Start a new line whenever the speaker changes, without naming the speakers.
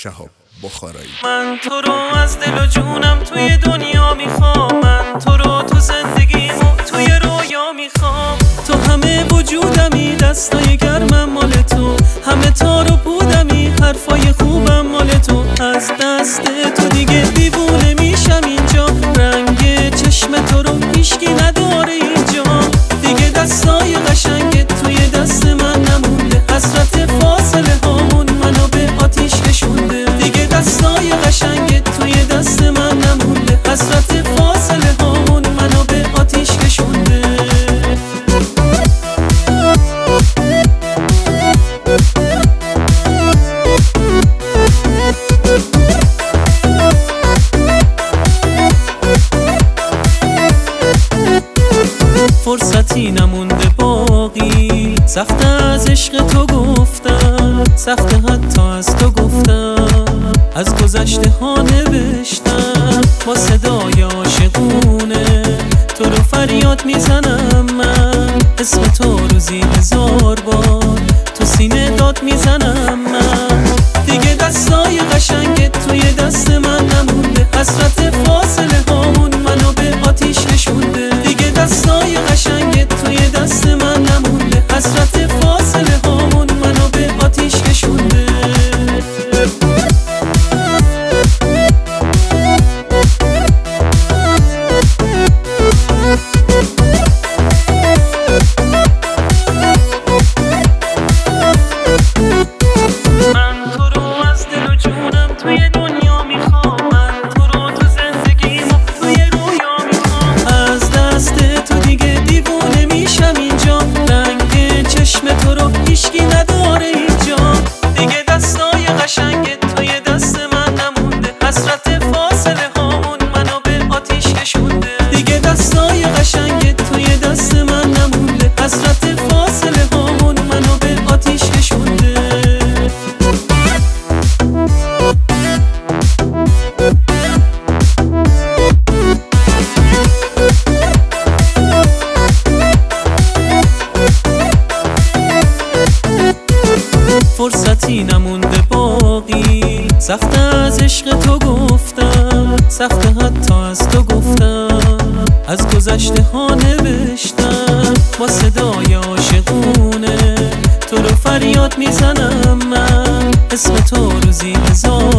شهاب بخارایی.
من تو رو از دل و جونم توی دنیا میخوام، من تو رو تو زندگیمو توی رویا میخوام. تو همه وجودمی، دستای گرمم مال تو، همه تار و پودمی، حرفای خوبم مال تو. از دست تو دیگه دیوونه میشم اینجا، رنگ چشم تو رو هیچکی نداره اینجا. دیگه دستای قشنگت توی دست من نمونده، حسرت فاصله هامون منو به آتیش کشونده. دیگه دستای قشنگت توی دست من نمونده، حسرت فاصله هامون منو به آتیش کشونده. فرصتی نمونده باقی، سخت از عشق تو گفتم، سخت حتی از تو گفتم. از گذشته ها نوشتم با صدای عاشقونه، تو رو فریاد میزنم من، اسم تو روزی 1000 بار تو سینه داد میزنم من. دیگه دستای قشنگت توی دست من نمونده، حسرت فاصله هامون منو به آتیش کشونده. دیگه دستای قشنگت توی دست من نمونده، حسرت فاصله هامون منو به آتیش کشونده. من تو رو از دل و جونم توی دنیا میخوام، من تو رو تو زندگیمو توی رویا میخوام. از دست تو دیگه دیوونه میشم اینجا، رنگ چشم تو رو هیچکی نداره اینجا. دیگه دستای قشنگت توی دست من نمونده، حسرت فاصله هامون منو به آتیش کشونده. دیگه دستای قشنگت توی دست من نمونده، حسرت فاصله هامون منو به آتیش کشونده. فرصتی نمونده باقی، سخت از عشق تو گفتم، سخت حتی از تو گفتم. از گذشته ها نوشتم با صدای عاشقونه، تو رو فریاد میزنم من، اسم تو روزی 1000